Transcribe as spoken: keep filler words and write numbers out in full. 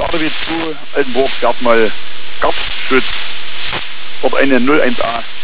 David zu Altenburg, Gartmal, Gartschütz, Ort eine null eins a.